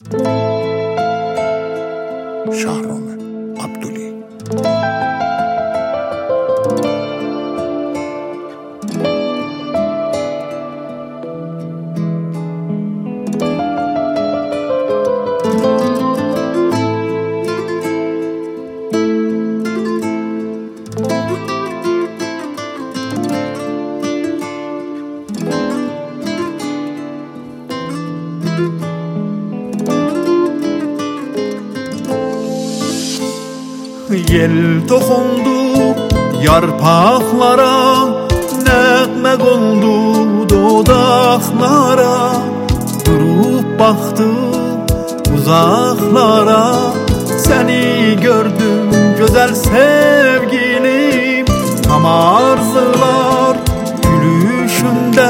Şahrome Abduli. Yel toxundu yarpaqlara, nəğmə qondu dodaqlara. Durub baxdım uzaqlara, səni gördüm gözəl sevgilim. Tam arzular gülüşündə,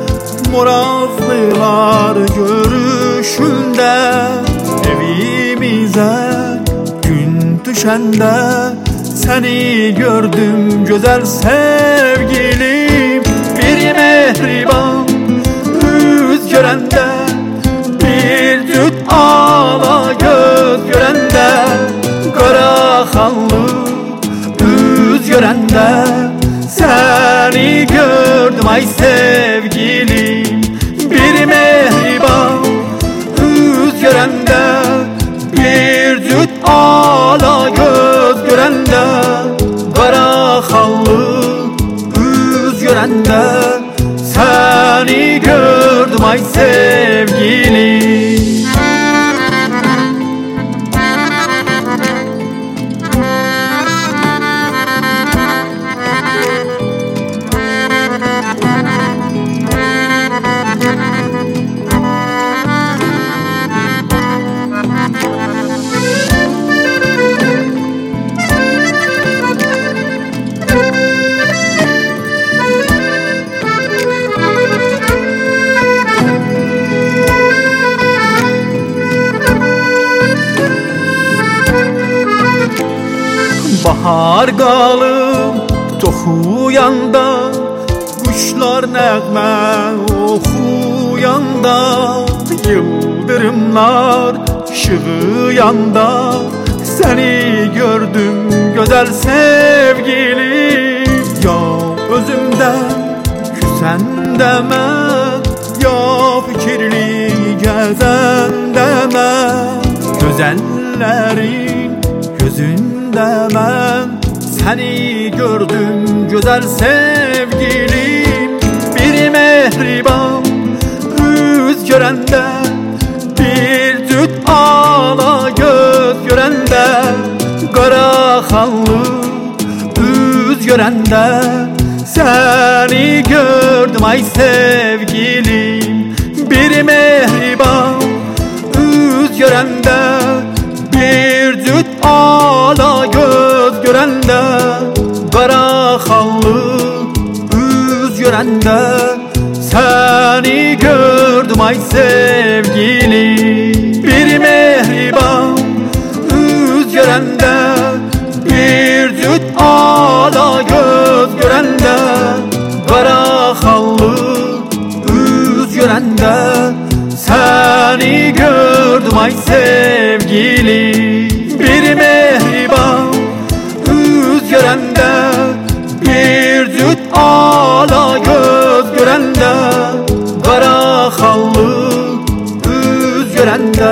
morazlılar görüşündə. Evimizə düşəndə səni gördüm gözəl sevgilim. Bir mehriban yüz görəndə, bir cüt ala göz görəndə. Qara xanlı üz görəndə səni gördüm ay sevgilim. Bir mehriban yüz görəndə, bir cüt ala göz görəndə. Qara xallı üz görəndə səni gördüm ay sevgilim. Bahar qalıb toxuyanda, quşlar nəğmə oxuyanda. Yıldırımlar işığıyanda səni gördüm gözəl sevgilim. Ya özümdən küsəndə mən, ya fikirli gəzəndə mən. Gözəllərin gözündə mən səni gördüm gözəl sevgilim. Bir mehriban yüz görəndə, bir cüt ala göz görəndə. Qara xanlı üz görəndə səni gördüm ay sevgilim. Bir mehriban yüz görəndə, bir cüt ala göz görəndə. Qara xallı üz görəndə səni gördüm ay sevgilim. Bir mehriban üz görəndə, bir cüt ala göz görəndə. Qara xallı üz görəndə səni gördüm ay sevgilim. Bir mehriban yüz görəndə, bir cüt ala göz görəndə. Qara xallı üz görəndə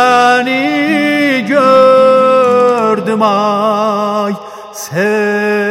səni gördüm ay sevgilim.